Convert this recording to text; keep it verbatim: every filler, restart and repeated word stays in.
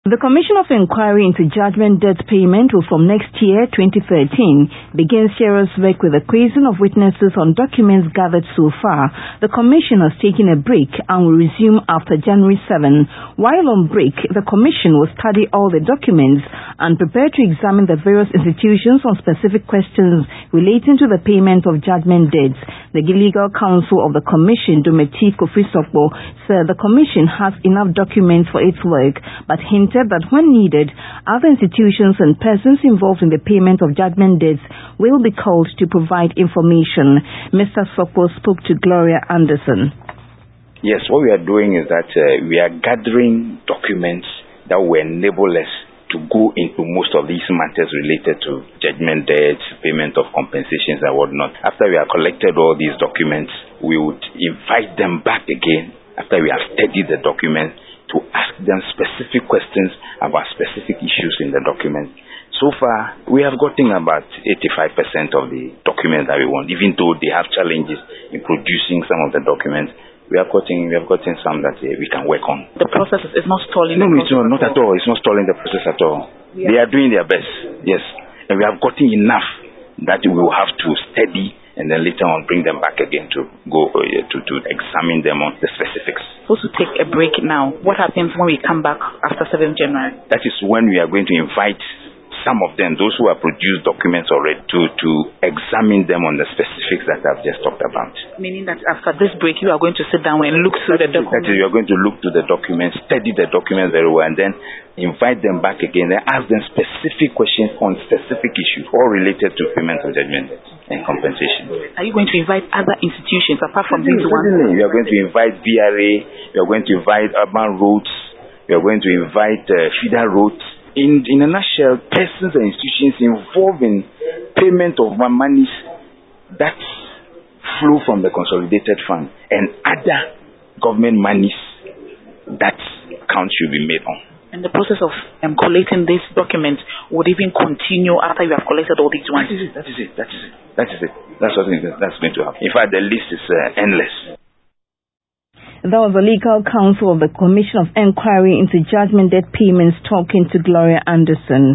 The Commission of Inquiry into Judgment Debt Payment will from next year, twenty thirteen, begin serious work with the quizzing of witnesses on documents gathered so far. The Commission has taken a break and will resume after January seventh. While on break, the Commission will study all the documents and prepare to examine the various institutions on specific questions relating to the payment of judgment debts. The legal counsel of the Commission, Dometi Kofi-Sokpo, said the Commission has enough documents for its work, but hinted that when needed, other institutions and persons involved in the payment of judgment debts will be called to provide information. Mister Sokpo spoke to Gloria Anderson. Yes, what we are doing is that uh, we are gathering documents that will enable us to go into most of these matters related to judgment debts, payment of compensations and whatnot. After we have collected all these documents, we would invite them back again after we have studied the document to ask them specific questions about specific issues in the document. So far, we have gotten about eighty-five percent of the documents that we want, even though they have challenges in producing some of the documents. We have gotten, we have gotten some that uh, we can work on. The process is not stalling? No, it's not, not at all. It's not stalling the process at all. Yeah. They are doing their best, yes. And we have gotten enough that we will have to study and then later on bring them back again to go uh, to, to examine them on the specifics. Supposed to take a break now. What happens when we come back after seventh January? That is when we are going to invite some of them, those who have produced documents already, to, to examine them on the specifics that I've just talked about. Meaning that after this break, you are going to sit down and look through the documents? That is, you are going to look through the documents, study the documents very well, and then invite them back again and ask them specific questions on specific issues, all related to payment of judgment and compensation. Are you going to invite other institutions apart from these ones? We are going to invite V R A, we are going to invite urban roads, we are going to invite uh, feeder roads. In, in a nutshell, persons and institutions involved in payment of monies that flow from the consolidated fund and other government monies that account should be made on. And the process of um, collating these documents would even continue after you have collected all these ones? That is it, that is it, that is it, that is it. That's what that's going to happen. In fact, the list is uh, endless. That was the legal counsel of the Commission of Inquiry into Judgment Debt Payments talking to Gloria Anderson.